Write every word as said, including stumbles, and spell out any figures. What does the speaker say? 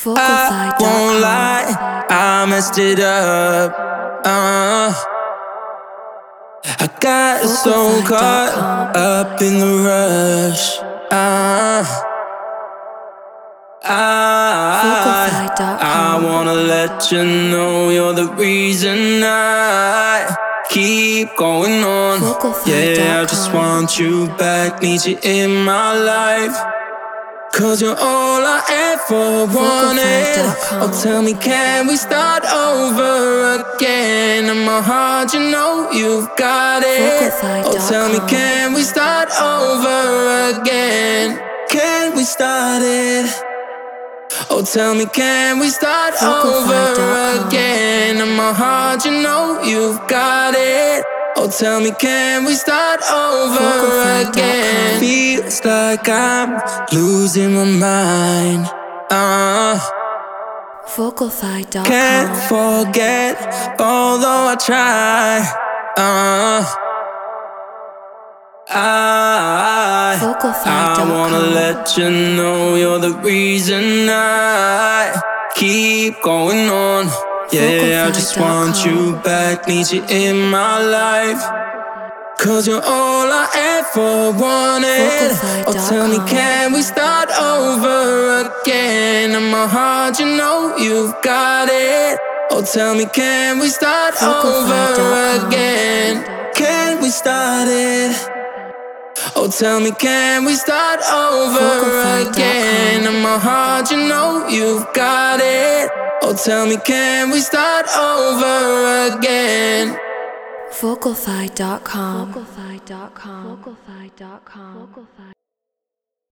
I won't lie, I messed it up. Uh, I got so caught up in the rush. Uh, I, I wanna let you know you're the reason I keep going on. Yeah, I just want you back, need you in my life. Cause you're all I ever wanted. Oh, tell me, can we start over again? In my heart, you know you've got it. Oh, tell me, can we start over again? Can we start it? Oh, tell me, can we start over again? In my heart, you know you've got it. Oh, tell me, can we start over again? Feels like I'm losing my mind. Uh, Vocalfy dot com. Can't forget, although I try. Uh, I, I wanna let you know you're the reason I keep going on. Yeah, I just want you back, need you in my life. Cause you're all I ever wanted. Oh, tell me, can we start over again? In my heart, you know you've got it. Oh, tell me, can we start over again? Can we start it? Oh, tell me, can we start over again? In my heart, you know you've got it. Oh, tell me, can we start over again? Vocalfy dot com. Vocalfy dot com. Vocalfy dot com.